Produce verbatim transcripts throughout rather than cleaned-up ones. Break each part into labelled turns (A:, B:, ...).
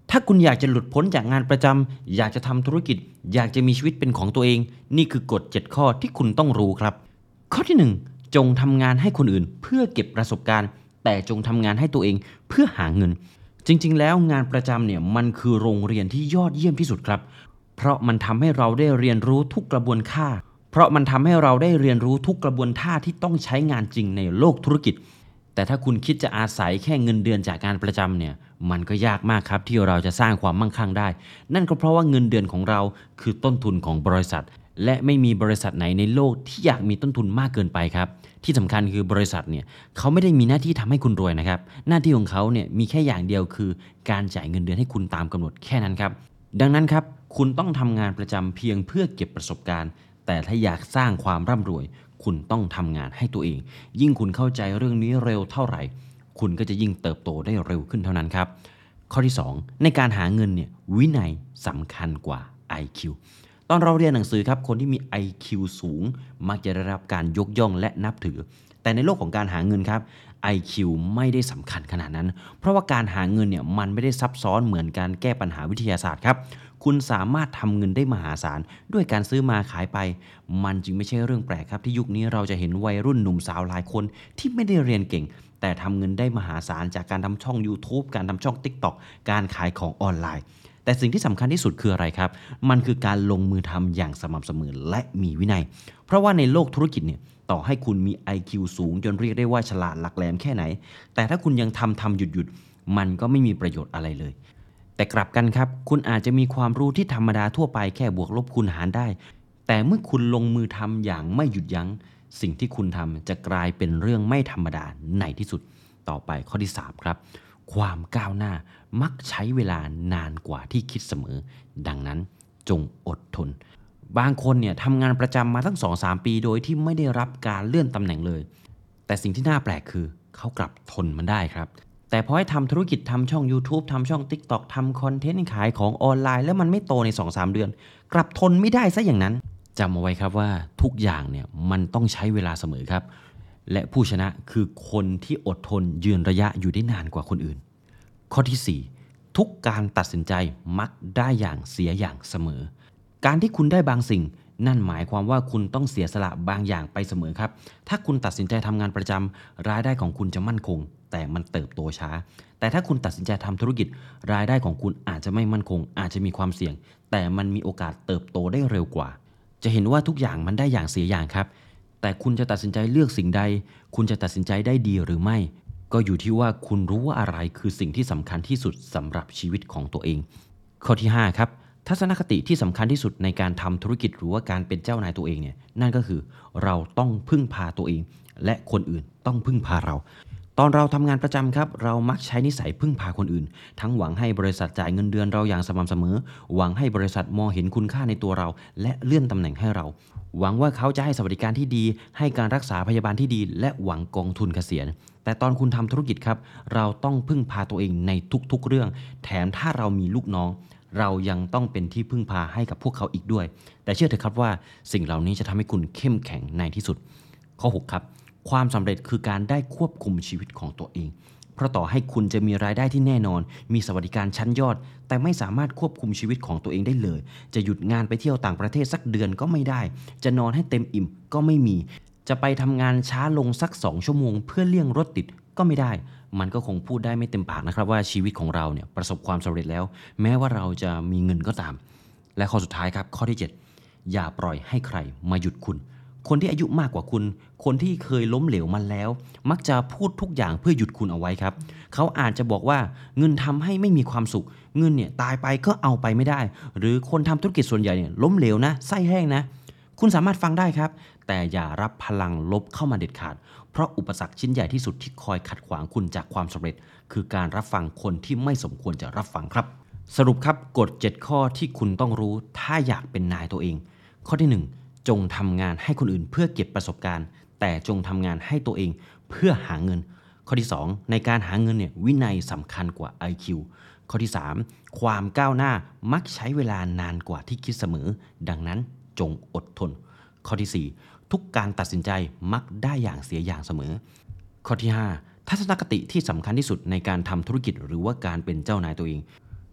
A: ถ้าคุณอยากจะหลุดพ้นจากงานประจำอยากจะทำธุรกิจอยากจะมีชีวิตเป็นของตัวเองนี่คือกฎเจ็ดข้อที่คุณต้องรู้ครับข้อที่หนึ่งจงทำงานให้คนอื่นเพื่อเก็บประสบการณ์แต่จงทำงานให้ตัวเองเพื่อหาเงินจริงๆแล้วงานประจำเนี่ยมันคือโรงเรียนที่ยอดเยี่ยมที่สุดครับเพราะมันทำให้เราได้เรียนรู้ทุกกระบวนท่าเพราะมันทำให้เราได้เรียนรู้ทุกกระบวนท่าที่ต้องใช้งานจริงในโลกธุรกิจแต่ถ้าคุณคิดจะอาศัยแค่เงินเดือนจากงานประจำเนี่ยมันก็ยากมากครับที่เราจะสร้างความมั่งคั่งได้นั่นก็เพราะว่าเงินเดือนของเราคือต้นทุนของบริษัทและไม่มีบริษัทไหนในโลกที่อยากมีต้นทุนมากเกินไปครับที่สำคัญคือบริษัทเนี่ยเขาไม่ได้มีหน้าที่ทำให้คุณรวยนะครับหน้าที่ของเขาเนี่ยมีแค่อย่างเดียวคือการจ่ายเงินเดือนให้คุณตามกำหนดแค่นั้นครับดังนั้นครับคุณต้องทำงานประจำเพียงเพื่อเก็บประสบการณ์แต่ถ้าอยากสร้างความร่ำรวยคุณต้องทำงานให้ตัวเองยิ่งคุณเข้าใจเรื่องนี้เร็วเท่าไหร่คุณก็จะยิ่งเติบโตได้เร็วขึ้นเท่านั้นครับข้อที่สองในการหาเงินเนี่ยวินัยสำคัญกว่า ไอ คิว ตอนเราเรียนหนังสือครับคนที่มี ไอ คิว สูงมักจะได้รับการยกย่องและนับถือแต่ในโลกของการหาเงินครับ ไอ คิว ไม่ได้สำคัญขนาดนั้นเพราะว่าการหาเงินเนี่ยมันไม่ได้ซับซ้อนเหมือนการแก้ปัญหาวิทยาศาสตร์ครับคุณสามารถทำเงินได้มหาศาลด้วยการซื้อมาขายไปมันจึงไม่ใช่เรื่องแปลกครับที่ยุคนี้เราจะเห็นวัยรุ่นหนุ่มสาวหลายคนที่ไม่ได้เรียนเก่งแต่ทำเงินได้มหาศาลจากการทำช่อง YouTube การทำช่อง TikTok การขายของออนไลน์แต่สิ่งที่สำคัญที่สุดคืออะไรครับมันคือการลงมือทำอย่างสม่ำเสมอและมีวินัยเพราะว่าในโลกธุรกิจเนี่ยต่อให้คุณมี ไอ คิว สูงจนเรียกได้ว่าฉลาดหลักแหลมแค่ไหนแต่ถ้าคุณยังทำทำหยุดหยุดมันก็ไม่มีประโยชน์อะไรเลยแต่กลับกันครับคุณอาจจะมีความรู้ที่ธรรมดาทั่วไปแค่บวกลบคูณหารได้แต่เมื่อคุณลงมือทำอย่างไม่หยุดยั้งสิ่งที่คุณทำจะกลายเป็นเรื่องไม่ธรรมดาในที่สุดต่อไปข้อที่สามครับความก้าวหน้ามักใช้เวลานานกว่าที่คิดเสมอดังนั้นจงอดทนบางคนเนี่ยทำงานประจำมาตั้ง สองถึงสาม ปีโดยที่ไม่ได้รับการเลื่อนตำแหน่งเลยแต่สิ่งที่น่าแปลกคือเขากลับทนมันได้ครับแต่พอให้ทำธุรกิจทำช่อง YouTube ทำช่อง TikTok ทำคอนเทนต์ขายของออนไลน์แล้วมันไม่โตใน สองถึงสาม เดือนกลับทนไม่ได้ซะอย่างนั้นจำเอาไว้ครับว่าทุกอย่างเนี่ยมันต้องใช้เวลาเสมอครับและผู้ชนะคือคนที่อดทนยืนระยะอยู่ได้นานกว่าคนอื่นข้อที่สี่ทุกการตัดสินใจมักได้อย่างเสียอย่างเสมอการที่คุณได้บางสิ่งนั่นหมายความว่าคุณต้องเสียสละบางอย่างไปเสมอครับถ้าคุณตัดสินใจทำงานประจำรายได้ของคุณจะมั่นคงแต่มันเติบโตช้าแต่ถ้าคุณตัดสินใจทำธุรกิจรายได้ของคุณอาจจะไม่มั่นคงอาจจะมีความเสี่ยงแต่มันมีโอกาสเติบโตได้เร็วกว่าจะเห็นว่าทุกอย่างมันได้อย่างเสียอย่างครับแต่คุณจะตัดสินใจเลือกสิ่งใดคุณจะตัดสินใจได้ดีหรือไม่ก็อยู่ที่ว่าคุณรู้ว่าอะไรคือสิ่งที่สำคัญที่สุดสำหรับชีวิตของตัวเองข้อที่ห้าครับทัศนคติที่สำคัญที่สุดในการทำธุรกิจหรือว่าการเป็นเจ้านายตัวเองเนี่ยนั่นก็คือเราต้องพึ่งพาตัวเองและคนอื่นต้องพึ่งพาเราตอนเราทำงานประจำครับเรามักใช้นิสัยพึ่งพาคนอื่นทั้งหวังให้บริษัทจ่ายเงินเดือนเราอย่างสม่ำเสมอหวังให้บริษัทมองเห็นคุณค่าในตัวเราและเลื่อนตำแหน่งให้เราหวังว่าเขาจะให้สวัสดิการที่ดีให้การรักษาพยาบาลที่ดีและหวังกองทุนเกษียณแต่ตอนคุณทำธุรกิจครับเราต้องพึ่งพาตัวเองในทุกๆเรื่องแถมถ้าเรามีลูกน้องเรายังต้องเป็นที่พึ่งพาให้กับพวกเขาอีกด้วยแต่เชื่อเถอะครับว่าสิ่งเหล่านี้จะทำให้คุณเข้มแข็งในที่สุดข้อหกครับความสำเร็จคือการได้ควบคุมชีวิตของตัวเองเพราะต่อให้คุณจะมีรายได้ที่แน่นอนมีสวัสดิการชั้นยอดแต่ไม่สามารถควบคุมชีวิตของตัวเองได้เลยจะหยุดงานไปเที่ยวต่างประเทศสักเดือนก็ไม่ได้จะนอนให้เต็มอิ่มก็ไม่มีจะไปทำงานช้าลงสักสองชั่วโมงเพื่อเลี่ยงรถติดก็ไม่ได้มันก็คงพูดได้ไม่เต็มปากนะครับว่าชีวิตของเราเนี่ยประสบความสำเร็จแล้วแม้ว่าเราจะมีเงินก็ตามและข้อสุดท้ายครับข้อที่เจ็ดอย่าปล่อยให้ใครมาหยุดคุณคนที่อายุมากกว่าคุณคนที่เคยล้มเหลวมาแล้วมักจะพูดทุกอย่างเพื่อหยุดคุณเอาไว้ครับเขาอาจจะบอกว่าเงินทำให้ไม่มีความสุขเงินเนี่ยตายไปก็เอาไปไม่ได้หรือคนทำธุรกิจส่วนใหญ่เนี่ยล้มเหลวนะไส้แห้งนะคุณสามารถฟังได้ครับแต่อย่ารับพลังลบเข้ามาเด็ดขาดเพราะอุปสรรคชิ้นใหญ่ที่สุดที่คอยขัดขวางคุณจากความสำเร็จคือการรับฟังคนที่ไม่สมควรจะรับฟังครับสรุปครับกฎเจ็ดข้อที่คุณต้องรู้ถ้าอยากเป็นนายตัวเองข้อที่หนึ่งจงทำงานให้คนอื่นเพื่อเก็บประสบการณ์แต่จงทำงานให้ตัวเองเพื่อหาเงินข้อที่สองในการหาเงินเนี่ยวินัยสำคัญกว่า ไอ คิว ข้อที่สามความก้าวหน้ามักใช้เวลานานกว่าที่คิดเสมอดังนั้นจงอดทนข้อที่สี่ทุกการตัดสินใจมักได้อย่างเสียอย่างเสมอข้อที่ห้าทัศนคติที่สำคัญที่สุดในการทำธุรกิจหรือว่าการเป็นเจ้านายตัวเอง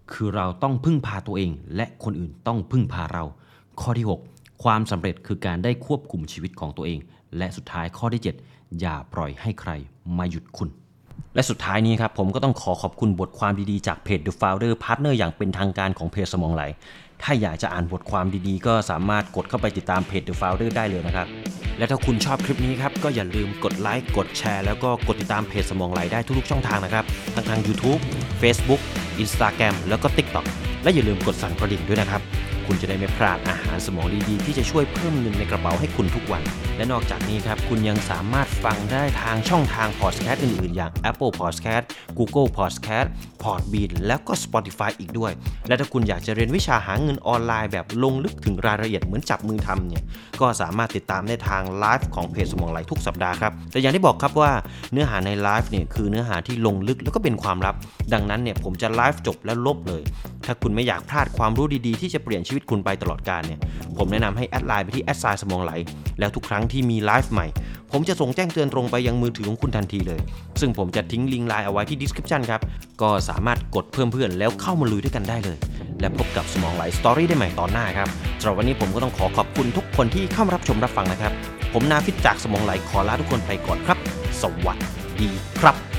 A: คือเราต้องพึ่งพาตัวเองและคนอื่นต้องพึ่งพาเราข้อที่หกความสำเร็จคือการได้ควบคุมชีวิตของตัวเองและสุดท้ายข้อที่เจ็ดอย่าปล่อยให้ใครมาหยุดคุณและสุดท้ายนี้ครับผมก็ต้องขอขอบคุณบทความดีๆจากเพจ The Founder Partner อย่างเป็นทางการของเพจสมองไหลถ้าอยากจะอ่านบทความดีๆก็สามารถกดเข้าไปติดตามเพจ The Founder ได้เลยนะครับและถ้าคุณชอบคลิปนี้ครับก็อย่าลืมกดไลค์กดแชร์แล้วก็กดติดตามเพจสมองไหลได้ทุกๆช่องทางนะครับทั้งทาง YouTube Facebook Instagram แล้วก็ TikTok และอย่าลืมกดสั่นกระดิ่งด้วยนะครับคุณจะได้ไม่พลาดอาหารสมองดีๆที่จะช่วยเพิ่มเงินในกระเป๋าให้คุณทุกวันและนอกจากนี้ครับคุณยังสามารถฟังได้ทางช่องทางพอดแคสต์อื่นๆอย่าง Apple Podcast Google Podcast Podbean แล้วก็ Spotify อีกด้วยและถ้าคุณอยากจะเรียนวิชาหาเงินออนไลน์แบบลงลึกถึงรายละเอียดเหมือนจับมือทำเนี่ยก็สามารถติดตามได้ทางไลฟ์ของเพจสมองไหลทุกสัปดาห์ครับแต่อย่างที่บอกครับว่าเนื้อหาในไลฟ์เนี่ยคือเนื้อหาที่ลงลึกแล้วก็เป็นความลับดังนั้นเนี่ยผมจะไลฟ์จบแล้วลบเลยถ้าคุณไม่อยากพลาดความรู้ดีๆที่จะเปลี่ยนชีวิตคุณไปตลอดกาลเนี่ยผมแนะนำให้แอดไลน์ไปที่แอดไซน์สมองไหลแล้วทุกครั้งที่มีไลฟ์ใหม่ผมจะส่งแจ้งเตือนตรงไปยังมือถือของคุณทันทีเลยซึ่งผมจะทิ้งลิงก์ไลน์เอาไว้ที่ description ครับก็สามารถกดเพิ่มเพื่อนแล้วเข้ามาลุยด้วยกันได้เลยและพบกับสมองไหลสตอรี่ได้ใหม่ตอนหน้าครับสำหรับวันนี้ผมก็ต้องขอขอบคุณทุกคนที่เข้ามารับชมรับฟังนะครับผมนาฟิตจากสมองไหลขอลาทุกคนไปก่อนครับสวัสดีครับ